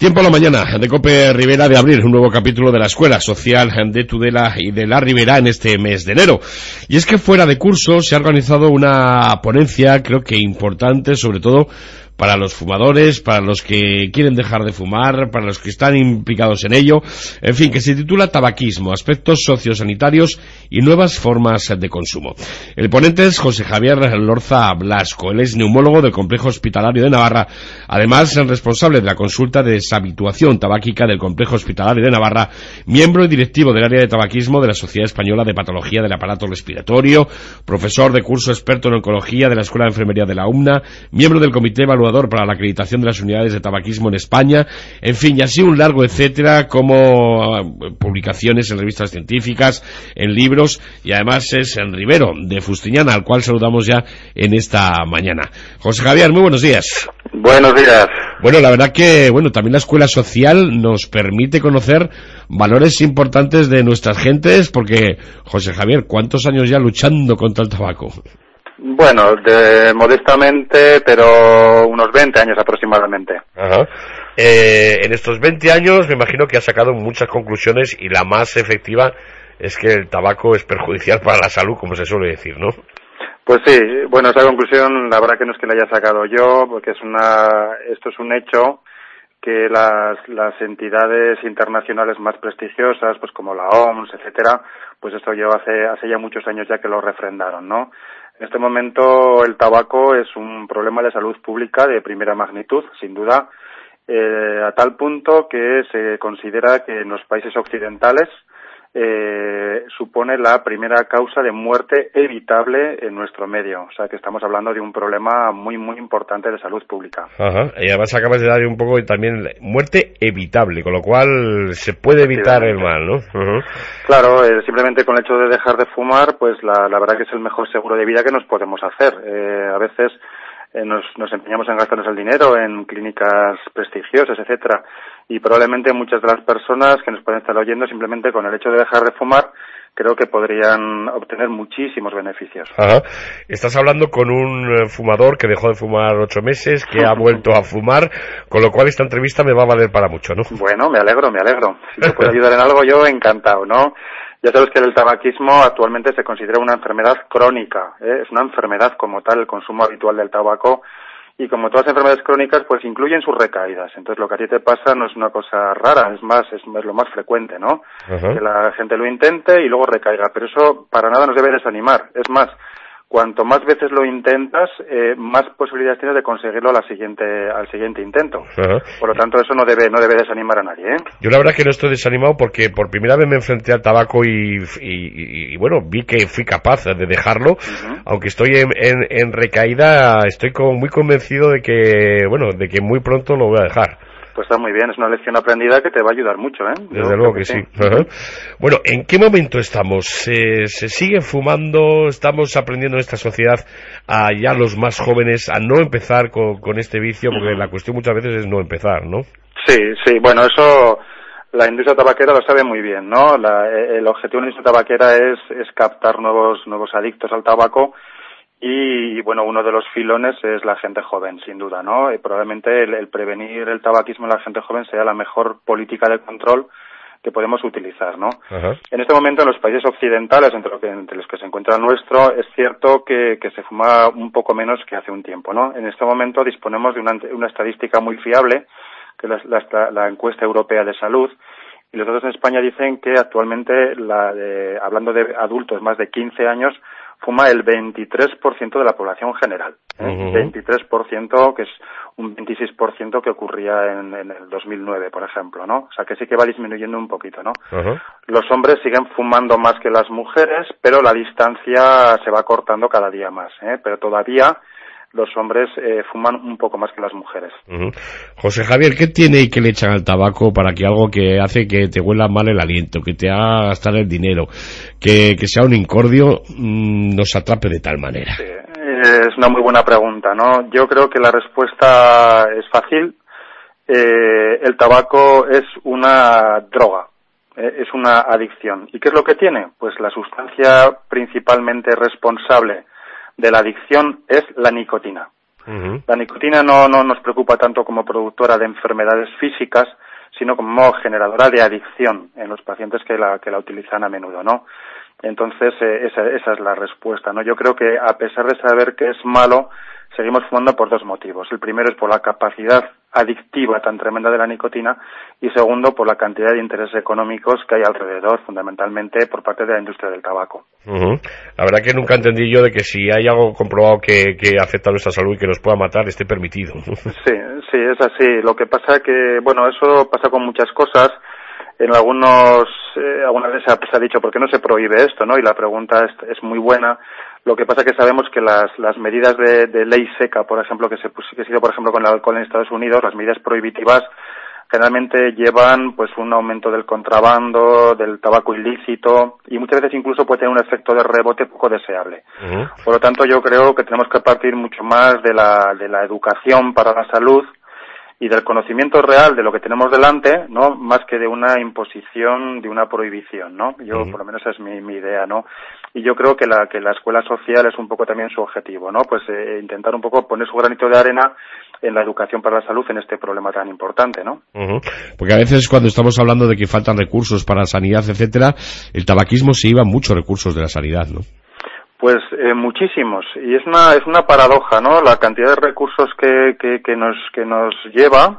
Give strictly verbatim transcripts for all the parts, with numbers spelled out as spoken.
Tiempo a la mañana de COPE Ribera de abrir un nuevo capítulo de la Escuela Social de Tudela y de la Ribera en este mes de enero. Y es que fuera de curso se ha organizado una ponencia, creo que importante, sobre todo para los fumadores, para los que quieren dejar de fumar, para los que están implicados en ello, en fin, que se titula Tabaquismo, aspectos sociosanitarios y nuevas formas de consumo. El ponente es José Javier Lorza Blasco, él es neumólogo del Complejo Hospitalario de Navarra, además el responsable de la consulta de deshabituación tabáquica del Complejo Hospitalario de Navarra, miembro y directivo del área de tabaquismo de la Sociedad Española de Patología del Aparato Respiratorio, profesor de curso experto en oncología de la Escuela de Enfermería de la U M N A, miembro del Comité Evaluador para la acreditación de las unidades de tabaquismo en España, en fin, y así un largo etcétera, como publicaciones en revistas científicas, en libros, y además es en Ribero, de Fustiñana, al cual saludamos ya en esta mañana. José Javier, muy buenos días. Buenos días. Bueno, la verdad que, bueno, también la escuela social nos permite conocer valores importantes de nuestras gentes, porque, José Javier, ¿cuántos años ya luchando contra el tabaco? Bueno, de, modestamente, pero unos veinte años aproximadamente. Ajá. Eh, en estos veinte años me imagino que ha sacado muchas conclusiones y la más efectiva es que el tabaco es perjudicial para la salud, como se suele decir, ¿no? Pues sí, bueno, esa conclusión la verdad que no es que la haya sacado yo, porque es una, esto es un hecho que las, las entidades internacionales más prestigiosas, pues como la O M S, etcétera, pues esto yo hace, hace ya muchos años ya que lo refrendaron, ¿no? En este momento el tabaco es un problema de salud pública de primera magnitud, sin duda, eh, a tal punto que se considera que en los países occidentales eh, supone la primera causa de muerte evitable en nuestro medio. O sea que estamos hablando de un problema muy, muy importante de salud pública. Ajá, y además acabas de dar un poco también muerte evitable, con lo cual se puede evitar el mal, ¿no? Uh-huh. Claro, eh, simplemente con el hecho de dejar de fumar, pues la, la verdad que es el mejor seguro de vida que nos podemos hacer. Eh, a veces eh, nos, nos empeñamos en gastarnos el dinero en clínicas prestigiosas, etcétera, y probablemente muchas de las personas que nos pueden estar oyendo simplemente con el hecho de dejar de fumar creo que podrían obtener muchísimos beneficios. Ajá. Estás hablando con un fumador que dejó de fumar ocho meses, que ha vuelto a fumar, con lo cual esta entrevista me va a valer para mucho, ¿no? Bueno, me alegro, me alegro. Si te puedo ayudar en algo, yo encantado, ¿no? Ya sabes que el tabaquismo actualmente se considera una enfermedad crónica, ¿eh? Es una enfermedad como tal el consumo habitual del tabaco, y como todas las enfermedades crónicas, pues incluyen sus recaídas. Entonces lo que a ti te pasa no es una cosa rara, es más, es, es lo más frecuente, ¿no? Uh-huh. Que la gente lo intente y luego recaiga, pero eso para nada nos debe desanimar. Es más, cuanto más veces lo intentas, eh, más posibilidades tienes de conseguirlo a la siguiente, al siguiente intento. Uh-huh. Por lo tanto, eso no debe, no debe desanimar a nadie, ¿eh? Yo la verdad que no estoy desanimado porque por primera vez me enfrenté al tabaco y, y, y, y bueno, vi que fui capaz de dejarlo. Uh-huh. Aunque estoy en, en, en recaída, estoy como muy convencido de que, bueno, de que muy pronto lo voy a dejar. Pues está muy bien, es una lección aprendida que te va a ayudar mucho, ¿eh? Desde Yo luego que, que sí. sí. Uh-huh. Bueno, ¿en qué momento estamos? ¿Se, se sigue fumando? ¿Estamos aprendiendo en esta sociedad a ya los más jóvenes a no empezar con, con este vicio? Porque uh-huh. la cuestión muchas veces es no empezar, ¿no? Sí, sí, bueno, eso la industria tabaquera lo sabe muy bien, ¿no? La, el objetivo de la industria tabaquera es, es captar nuevos, nuevos adictos al tabaco. Y, bueno, uno de los filones es la gente joven, sin duda, ¿no? Y probablemente el, el prevenir el tabaquismo en la gente joven sea la mejor política de control que podemos utilizar, ¿no? Uh-huh. En este momento, en los países occidentales, entre, lo que, entre los que se encuentra el nuestro, es cierto que, que se fuma un poco menos que hace un tiempo, ¿no? En este momento disponemos de una, una estadística muy fiable, que es la, la, la encuesta europea de salud, y los datos en España dicen que actualmente, la de, hablando de adultos más de quince años, fuma el veintitrés por ciento de la población general. ¿eh? Uh-huh. veintitrés por ciento, que es un veintiséis por ciento que ocurría en, en el dos mil nueve, por ejemplo, ¿no? O sea, que sí que va disminuyendo un poquito, ¿no? Uh-huh. Los hombres siguen fumando más que las mujeres, pero la distancia se va cortando cada día más, ¿eh? Pero todavía los hombres eh, fuman un poco más que las mujeres. Uh-huh. José Javier, ¿qué tiene y qué le echan al tabaco para que algo que hace que te huela mal el aliento, que te haga gastar el dinero, que, que sea un incordio, mmm, nos atrape de tal manera? Sí, es una muy buena pregunta, ¿no? Yo creo que la respuesta es fácil. Eh, el tabaco es una droga, eh, es una adicción. ¿Y qué es lo que tiene? Pues la sustancia principalmente responsable de la adicción es la nicotina. Uh-huh. La nicotina no, no nos preocupa tanto como productora de enfermedades físicas, sino como generadora de adicción en los pacientes que la, que la utilizan a menudo, ¿no? Entonces, eh, esa, esa es la respuesta, ¿no? Yo creo que a pesar de saber que es malo, seguimos fumando por dos motivos. El primero es por la capacidad adictiva tan tremenda de la nicotina y segundo por la cantidad de intereses económicos que hay alrededor, fundamentalmente por parte de la industria del tabaco. Uh-huh. La verdad que nunca entendí yo de que si hay algo comprobado que, que afecta a nuestra salud y que nos pueda matar, esté permitido. Sí, sí, es así. Lo que pasa que, bueno, eso pasa con muchas cosas. En algunos, eh, algunas veces se ha, se ha dicho, ¿por qué no se prohíbe esto?, ¿no? Y la pregunta es, es muy buena. Lo que pasa es que sabemos que las, las medidas de, de ley seca, por ejemplo, que se, que se hizo, por ejemplo, con el alcohol en Estados Unidos, las medidas prohibitivas, generalmente llevan, pues, un aumento del contrabando, del tabaco ilícito, y muchas veces incluso puede tener un efecto de rebote poco deseable. Uh-huh. Por lo tanto, yo creo que tenemos que partir mucho más de la, de la educación para la salud, y del conocimiento real de lo que tenemos delante, ¿no? Más que de una imposición, de una prohibición, ¿no? Yo, uh-huh. por lo menos esa es mi, mi idea, ¿no? Y yo creo que la, que la escuela social es un poco también su objetivo, ¿no? Pues eh, intentar un poco poner su granito de arena en la educación para la salud en este problema tan importante, ¿no? Uh-huh. Porque a veces cuando estamos hablando de que faltan recursos para la sanidad, etcétera, el tabaquismo se lleva muchos recursos de la sanidad, ¿no? Pues eh, muchísimos, y es una es una paradoja, ¿no? La cantidad de recursos que, que que nos que nos lleva,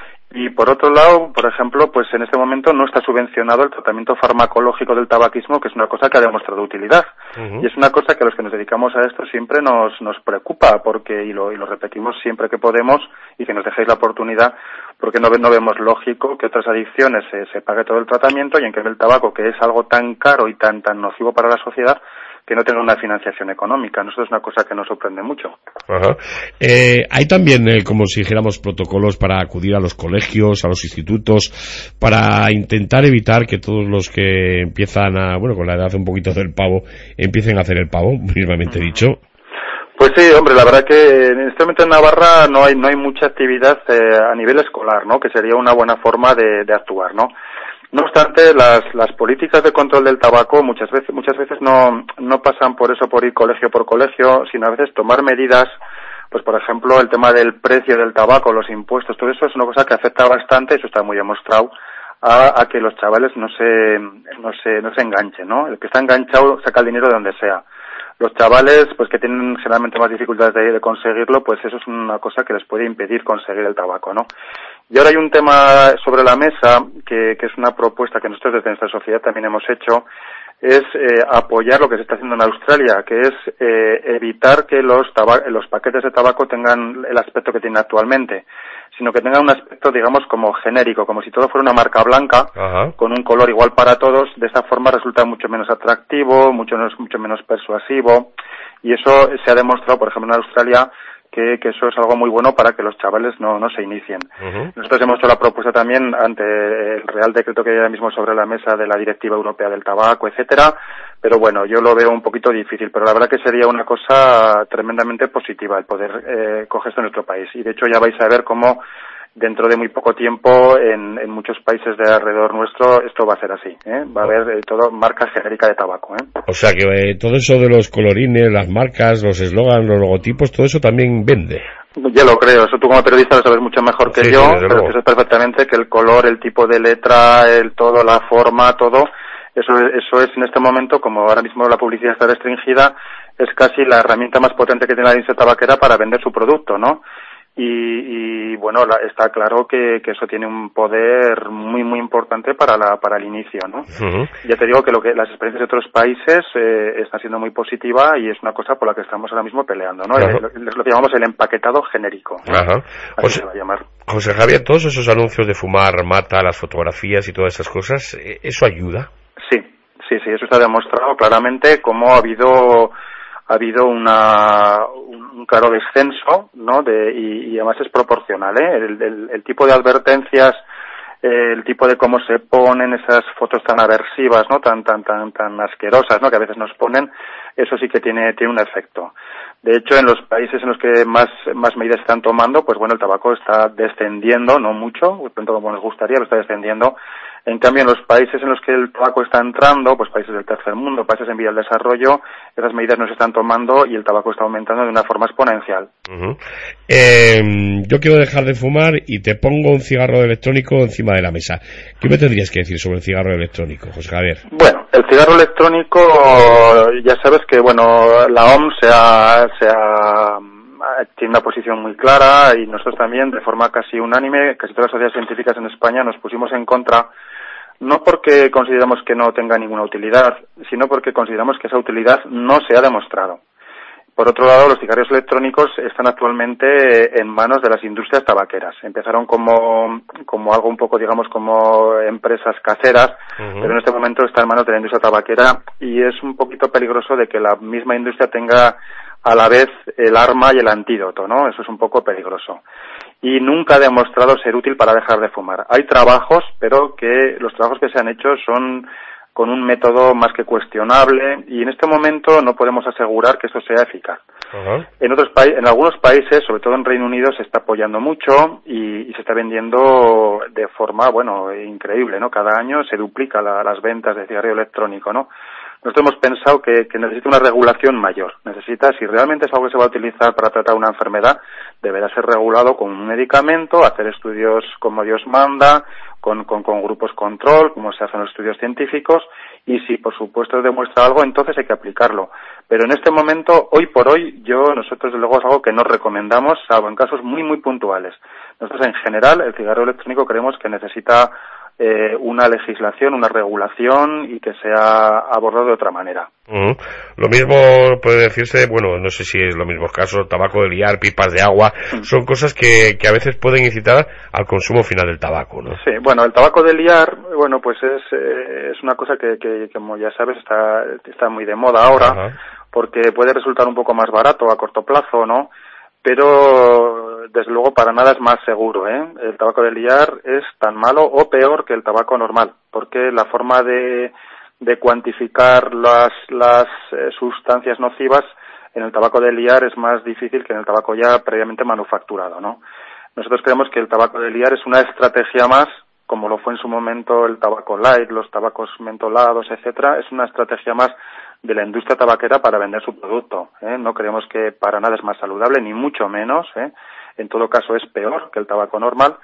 y por otro lado, por ejemplo, pues en este momento no está subvencionado el tratamiento farmacológico del tabaquismo, que es una cosa que ha demostrado utilidad. Uh-huh. Y es una cosa que a los que nos dedicamos a esto siempre nos nos preocupa, porque y lo y lo repetimos siempre que podemos, y que nos dejéis la oportunidad, porque no, no vemos lógico que otras adicciones se, se pague todo el tratamiento, y en cambio el tabaco, que es algo tan caro y tan tan nocivo para la sociedad, que no tenga una financiación económica. Nosotros es una cosa que nos sorprende mucho. Ajá. Eh, hay también, eh, como si dijéramos, protocolos para acudir a los colegios, a los institutos, para intentar evitar que todos los que empiezan a, bueno, con la edad un poquito del pavo, empiecen a hacer el pavo, mismamente dicho. Pues sí, hombre, la verdad que en este momento en Navarra no hay no hay mucha actividad eh, a nivel escolar, ¿no? Que sería una buena forma de, de actuar, ¿no? No obstante, las, las políticas de control del tabaco muchas veces, muchas veces no, no pasan por eso, por ir colegio por colegio, sino a veces tomar medidas, pues por ejemplo, el tema del precio del tabaco, los impuestos, todo eso es una cosa que afecta bastante, eso está muy demostrado, a, a que los chavales no se, no se, no se enganchen, ¿no? El que está enganchado saca el dinero de donde sea. Los chavales, pues que tienen generalmente más dificultades de, de conseguirlo, pues eso es una cosa que les puede impedir conseguir el tabaco, ¿no? Y ahora hay un tema sobre la mesa, que, que es una propuesta que nosotros desde nuestra sociedad también hemos hecho, es eh, apoyar lo que se está haciendo en Australia, que es eh, evitar que los, taba- los paquetes de tabaco tengan el aspecto que tienen actualmente, sino que tengan un aspecto, digamos, como genérico, como si todo fuera una marca blanca, Ajá. con un color igual para todos. De esta forma resulta mucho menos atractivo, mucho menos, mucho menos persuasivo, y eso se ha demostrado, por ejemplo, en Australia, que, que eso es algo muy bueno para que los chavales no, no se inicien. Uh-huh. Nosotros hemos hecho la propuesta también ante el Real Decreto que hay ahora mismo sobre la mesa de la Directiva Europea del Tabaco, etcétera, pero bueno, yo lo veo un poquito difícil, pero la verdad que sería una cosa tremendamente positiva el poder eh, coger esto en nuestro país. Y de hecho ya vais a ver cómo dentro de muy poco tiempo en, en muchos países de alrededor nuestro esto va a ser así, ¿eh? Va a haber eh, todo marca genérica de tabaco, ¿eh? O sea que eh, todo eso de los colorines, las marcas, los eslogans, los logotipos, todo eso también vende. Ya lo creo, eso tú como periodista lo sabes mucho mejor que sí, yo, sí, pero que sabes perfectamente que el color, el tipo de letra, el todo, la forma, todo, eso, eso es en este momento, como ahora mismo la publicidad está restringida, es casi la herramienta más potente que tiene la industria tabaquera para vender su producto, ¿no? Y, y bueno, la, está claro que, que eso tiene un poder muy muy importante para la para el inicio, ¿no? Uh-huh. Ya te digo que lo que las experiencias de otros países eh, están siendo muy positivas y es una cosa por la que estamos ahora mismo peleando, ¿no? Uh-huh. Lo, lo que llamamos el empaquetado genérico, ¿no? Uh-huh. Así José, se va a llamar. José Javier, todos esos anuncios de fumar mata, las fotografías y todas esas cosas, ¿eso ayuda? Sí, sí, sí, eso está demostrado claramente cómo ha habido ha habido una un claro descenso, ¿no? De, y, y además es proporcional, ¿eh? El, el, el tipo de advertencias, eh, el tipo de cómo se ponen esas fotos tan aversivas, ¿no? Tan tan tan tan asquerosas, ¿no? Que a veces nos ponen, eso sí que tiene tiene un efecto. De hecho, en los países en los que más más medidas están tomando, pues bueno, el tabaco está descendiendo, no mucho, tanto como nos gustaría, lo está descendiendo En cambio, en los países en los que el tabaco está entrando, pues países del tercer mundo, países en vía del desarrollo, esas medidas no se están tomando y el tabaco está aumentando de una forma exponencial. Uh-huh. Eh, yo quiero dejar de fumar y te pongo un cigarro electrónico encima de la mesa. ¿Qué me tendrías que decir sobre el cigarro electrónico, José Javier? Bueno, el cigarro electrónico, ya sabes que, bueno, la O M S se ha, se ha, tiene una posición muy clara y nosotros también, de forma casi unánime, casi todas las sociedades científicas en España nos pusimos en contra, no porque consideramos que no tenga ninguna utilidad, sino porque consideramos que esa utilidad no se ha demostrado. Por otro lado, los cigarrillos electrónicos están actualmente en manos de las industrias tabaqueras. Empezaron como, como algo un poco, digamos, como empresas caseras, uh-huh. pero en este momento está en manos de la industria tabaquera y es un poquito peligroso de que la misma industria tenga a la vez el arma y el antídoto, ¿no? Eso es un poco peligroso. Y nunca ha demostrado ser útil para dejar de fumar. Hay trabajos, pero que los trabajos que se han hecho son con un método más que cuestionable y en este momento no podemos asegurar que esto sea eficaz. Uh-huh. En otros pa- en algunos países, sobre todo en Reino Unido, se está apoyando mucho y, y se está vendiendo de forma, bueno, increíble, ¿no? Cada año se duplica la, las ventas de cigarrillo electrónico, ¿no? Nosotros hemos pensado que, que necesita una regulación mayor. Necesita, si realmente es algo que se va a utilizar para tratar una enfermedad, deberá ser regulado con un medicamento, hacer estudios como Dios manda, con, con, con grupos control, como se hacen los estudios científicos, y si por supuesto demuestra algo, entonces hay que aplicarlo. Pero en este momento, hoy por hoy, yo, nosotros desde luego es algo que no recomendamos, salvo en casos muy, muy puntuales. Nosotros en general, el cigarro electrónico creemos que necesita Eh, una legislación, una regulación y que sea abordado de otra manera. Uh-huh. Lo mismo puede decirse, bueno, no sé si es lo mismo caso, tabaco de liar, pipas de agua, uh-huh. son cosas que, que a veces pueden incitar al consumo final del tabaco, ¿no? Sí, bueno, el tabaco de liar, bueno, pues es, eh, es una cosa que, que, como ya sabes, está, está muy de moda ahora, uh-huh. porque puede resultar un poco más barato a corto plazo, ¿no? Pero desde luego para nada es más seguro, ¿eh? El tabaco de liar es tan malo o peor que el tabaco normal, porque la forma de, de cuantificar las, las eh, sustancias nocivas en el tabaco de liar es más difícil que en el tabaco ya previamente manufacturado, ¿no? Nosotros creemos que el tabaco de liar es una estrategia más, como lo fue en su momento el tabaco light, los tabacos mentolados, etcétera, es una estrategia más de la industria tabaquera para vender su producto, ¿eh? No creemos que para nada es más saludable, ni mucho menos, ¿eh? En todo caso es peor que el tabaco normal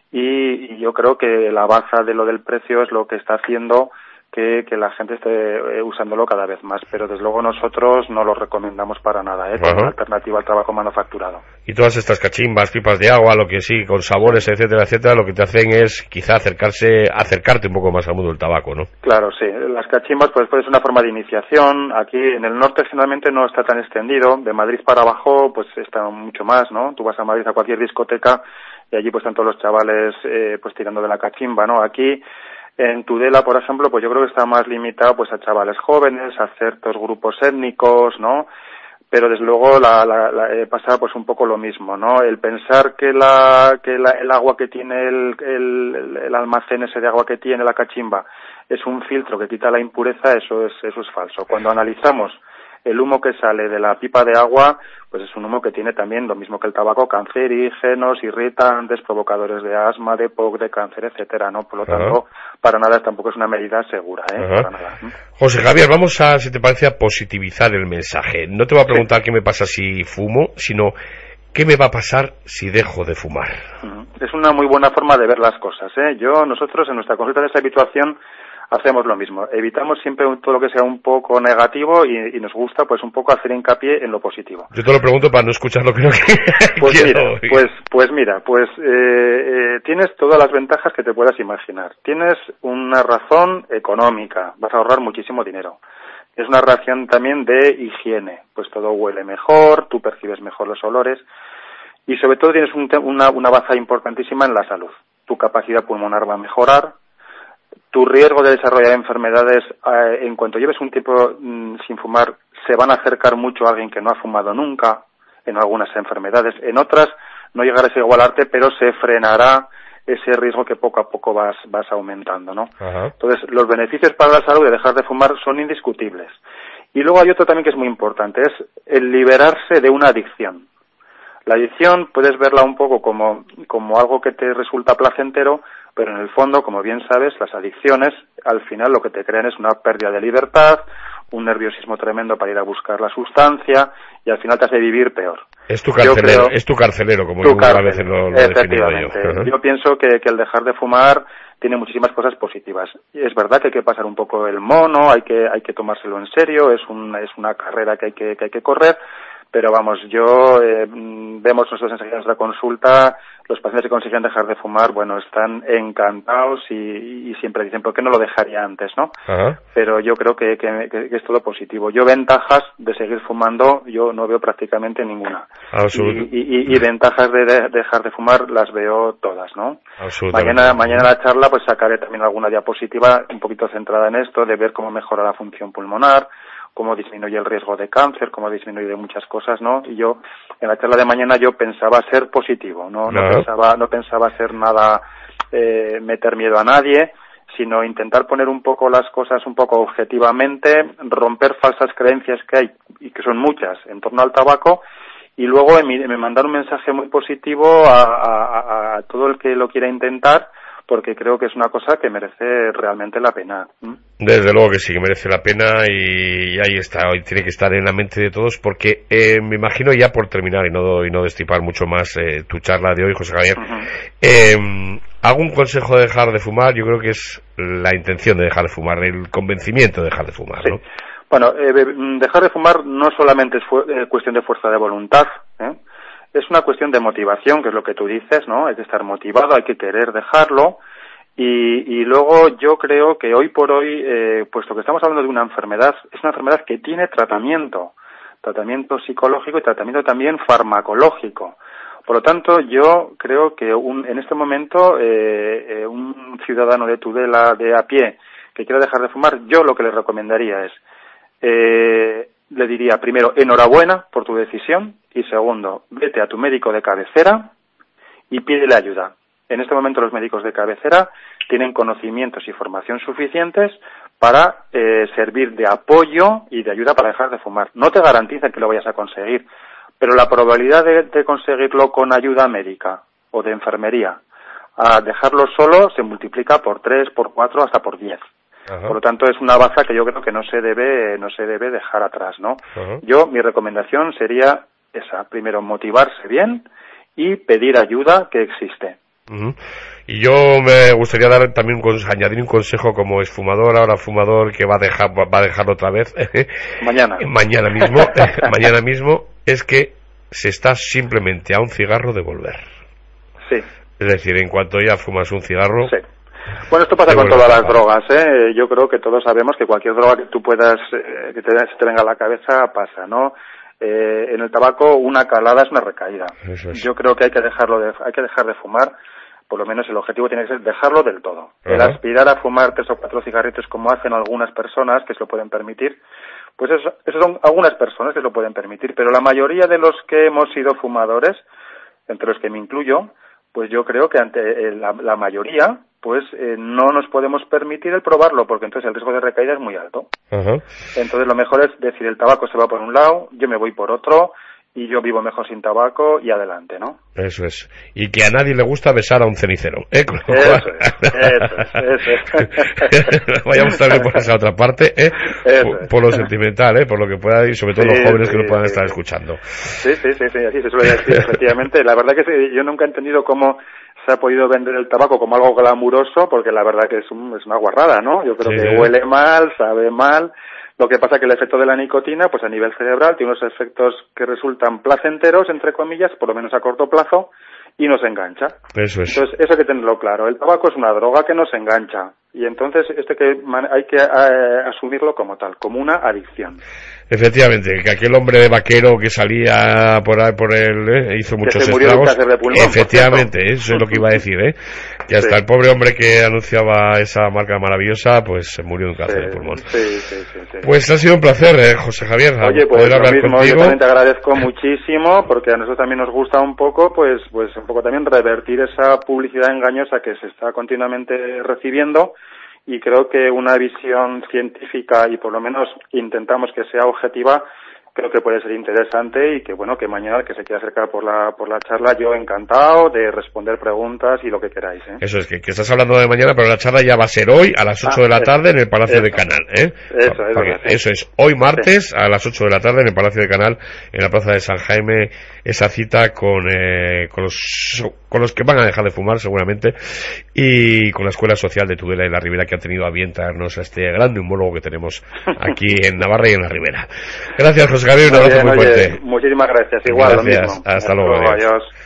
y, y yo creo que la baza de lo del precio es lo que está haciendo que, que la gente esté eh, usándolo cada vez más, pero desde luego nosotros no lo recomendamos para nada, ¿eh? Como uh-huh. alternativa al tabaco manufacturado. Y todas estas cachimbas, pipas de agua, lo que sí, con sabores, etcétera, etcétera, lo que te hacen es quizá acercarse, acercarte un poco más al mundo del tabaco, ¿no? Claro, sí. Las cachimbas pues, pues es una forma de iniciación. Aquí en el norte generalmente no está tan extendido. De Madrid para abajo pues está mucho más, ¿no? Tú vas a Madrid a cualquier discoteca y allí pues están todos los chavales eh, pues tirando de la cachimba, ¿no? Aquí en Tudela, por ejemplo, pues yo creo que está más limitado pues a chavales jóvenes, a ciertos grupos étnicos, ¿no? Pero desde luego la, la, la, eh, pasa pues un poco lo mismo, ¿no? El pensar que la que la, el agua que tiene el, el, el almacén ese de agua que tiene la cachimba es un filtro que quita la impureza, eso es eso es falso. Cuando analizamos el humo que sale de la pipa de agua, pues es un humo que tiene también, lo mismo que el tabaco, cancerígenos, irritantes, provocadores de asma, de P O C, de cáncer, etcétera, ¿no? Por lo uh-huh. tanto, para nada tampoco es una medida segura, ¿eh? Uh-huh. Para nada. José Javier, vamos a, si te parece, a positivizar el mensaje. No te voy a preguntar sí. qué me pasa si fumo, sino qué me va a pasar si dejo de fumar. Uh-huh. Es una muy buena forma de ver las cosas, ¿eh? Yo, nosotros, en nuestra consulta de deshabituación, hacemos lo mismo. Evitamos siempre todo lo que sea un poco negativo y, y nos gusta pues un poco hacer hincapié en lo positivo. Yo te lo pregunto para no escuchar lo que no pues quiero. Mira, pues, pues mira, pues eh, eh, tienes todas las ventajas que te puedas imaginar. Tienes una razón económica, vas a ahorrar muchísimo dinero. Es una razón también de higiene, pues todo huele mejor, tú percibes mejor los olores y sobre todo tienes un, una, una baza importantísima en la salud. Tu capacidad pulmonar va a mejorar. Tu riesgo de desarrollar enfermedades, eh, en cuanto lleves un tiempo mmm, sin fumar, se van a acercar mucho a alguien que no ha fumado nunca, en algunas enfermedades. En otras no llegarás a igualarte, pero se frenará ese riesgo que poco a poco vas, vas aumentando, ¿no? Ajá. Entonces, los beneficios para la salud de dejar de fumar son indiscutibles. Y luego hay otro también que es muy importante, es el liberarse de una adicción. La adicción puedes verla un poco como, como algo que te resulta placentero, pero en el fondo, como bien sabes, las adicciones al final lo que te crean es una pérdida de libertad, un nerviosismo tremendo para ir a buscar la sustancia y al final te hace vivir peor. Es tu carcelero, yo creo, es tu carcelero como tu yo cárcel, a veces lo, lo he definido yo. Uh-huh. Yo pienso que, que el dejar de fumar tiene muchísimas cosas positivas. Es verdad que hay que pasar un poco el mono, hay que hay que tomárselo en serio, es un, es una carrera que hay que, que hay que correr, pero vamos, yo eh, vemos nosotros enseguida en la consulta, los pacientes que consiguen dejar de fumar, bueno, están encantados y, y siempre dicen, ¿por qué no lo dejaría antes, no? Uh-huh. Pero yo creo que, que, que es todo positivo. Yo ventajas de seguir fumando, yo no veo prácticamente ninguna. Y, y, y ventajas de, de dejar de fumar las veo todas, ¿no? Mañana, mañana en la charla pues sacaré también alguna diapositiva un poquito centrada en esto, de ver cómo mejora la función pulmonar, cómo disminuye el riesgo de cáncer, cómo disminuye muchas cosas, ¿no? Y yo, en la charla de mañana yo pensaba ser positivo, no, no, no pensaba, no pensaba ser nada, eh, meter miedo a nadie, sino intentar poner un poco las cosas un poco objetivamente, romper falsas creencias que hay, y que son muchas, en torno al tabaco, y luego me mandar un mensaje muy positivo a, a, a todo el que lo quiera intentar, porque creo que es una cosa que merece realmente la pena. ¿Mm? Desde luego que sí, que merece la pena y ahí está, hoy tiene que estar en la mente de todos porque eh, me imagino ya por terminar y no, y no destripar mucho más eh, tu charla de hoy, José Javier, uh-huh. eh, hago un consejo de dejar de fumar, yo creo que es la intención de dejar de fumar, el convencimiento de dejar de fumar, sí. ¿no? Bueno, eh, dejar de fumar no solamente es fu- eh, cuestión de fuerza de voluntad, ¿eh? Es una cuestión de motivación, que es lo que tú dices, ¿no? Hay que estar motivado, hay que querer dejarlo. Y, y luego yo creo que hoy por hoy, eh, puesto que estamos hablando de una enfermedad, es una enfermedad que tiene tratamiento, tratamiento psicológico y tratamiento también farmacológico. Por lo tanto, yo creo que un, en este momento eh, eh, un ciudadano de Tudela de a pie que quiera dejar de fumar, yo lo que le recomendaría es, eh, le diría primero, enhorabuena por tu decisión, y segundo, vete a tu médico de cabecera y pídele ayuda. En este momento los médicos de cabecera tienen conocimientos y formación suficientes para eh, servir de apoyo y de ayuda para dejar de fumar. No te garantizan que lo vayas a conseguir, pero la probabilidad de, de conseguirlo con ayuda médica o de enfermería a dejarlo solo se multiplica por tres, por cuatro, hasta por diez. Ajá. Por lo tanto, es una baza que yo creo que no se debe, no se debe dejar atrás, ¿no? Ajá. Yo, mi recomendación sería esa. Primero, motivarse bien y pedir ayuda, que existe. Uh-huh. Y yo me gustaría dar también un, añadir un consejo como exfumador, ahora fumador, que va a dejar, va a dejarlo otra vez. Mañana. Mañana mismo, mañana mismo, es que se está simplemente a un cigarro de volver. Sí. Es decir, en cuanto ya fumas un cigarro. Sí. Bueno, esto pasa con todas las drogas, ¿eh? Yo creo que todos sabemos que cualquier droga que tú puedas, eh, que te, se te venga a la cabeza, pasa, ¿no? Eh, en el tabaco una calada es una recaída. Eso es. Yo creo que hay que dejarlo de, hay que dejar de fumar, por lo menos el objetivo tiene que ser dejarlo del todo. Uh-huh. El aspirar a fumar tres o cuatro cigarritos como hacen algunas personas que se lo pueden permitir, pues eso, eso son algunas personas que se lo pueden permitir, pero la mayoría de los que hemos sido fumadores, entre los que me incluyo, pues yo creo que ante eh, la, la mayoría, pues eh, no nos podemos permitir el probarlo, porque entonces el riesgo de recaída es muy alto. Uh-huh. Entonces lo mejor es decir, el tabaco se va por un lado, yo me voy por otro, y yo vivo mejor sin tabaco, y adelante, ¿no? Eso es. Y que a nadie le gusta besar a un cenicero, ¿eh? Eso es, eso es, eso es. Vayamos también por esa otra parte, ¿eh? Por, por lo sentimental, ¿eh? Por lo que pueda, y sobre todo sí, los jóvenes sí, que lo puedan sí, estar sí. escuchando. Sí, sí, sí, sí, así se suele decir, efectivamente. La verdad que sí, yo nunca he entendido cómo se ha podido vender el tabaco como algo glamuroso, porque la verdad que es, un, es una guarrada, ¿no? Yo creo sí, que sí. huele mal, sabe mal. Lo que pasa que el efecto de la nicotina, pues a nivel cerebral, tiene unos efectos que resultan placenteros, entre comillas, por lo menos a corto plazo, y nos engancha. Eso es. Entonces, eso hay que tenerlo claro. El tabaco es una droga que nos engancha. Y entonces, este que hay que eh, asumirlo como tal, como una adicción. Efectivamente, que aquel hombre de vaquero que salía por ahí, por él, ¿eh? hizo muchos que se murió estragos. De cáncer de pulmón, efectivamente, eso es lo que iba a decir, ¿eh? Que hasta sí. el pobre hombre que anunciaba esa marca maravillosa, pues se murió de un cáncer sí, de pulmón. Sí, sí, sí, sí. Pues ha sido un placer, ¿eh, José Javier? Oye, pues poder lo hablar mismo, contigo. Yo también te agradezco muchísimo, porque a nosotros también nos gusta un poco, pues, pues un poco también revertir esa publicidad engañosa que se está continuamente recibiendo. Y creo que una visión científica, y por lo menos intentamos que sea objetiva, creo que puede ser interesante y que, bueno, que mañana el que se quiera acercar por la por la charla, yo encantado de responder preguntas y lo que queráis, ¿eh? Eso es, que, que estás hablando de mañana, pero la charla ya va a ser hoy a las ocho ah, de la tarde en el Palacio eso, de Canal, ¿eh? Eso, eso, es, eso es, hoy martes sí. a las ocho de la tarde en el Palacio de Canal, en la Plaza de San Jaime, esa cita con, eh, con los con los que van a dejar de fumar seguramente, y con la Escuela Social de Tudela y la Ribera, que ha tenido a bien traernos a este gran neumólogo que tenemos aquí en Navarra y en la Ribera. Gracias, José Gabriel, un abrazo muy, muy oye, fuerte. Muchísimas gracias, igual, gracias. lo mismo. Hasta luego, adiós.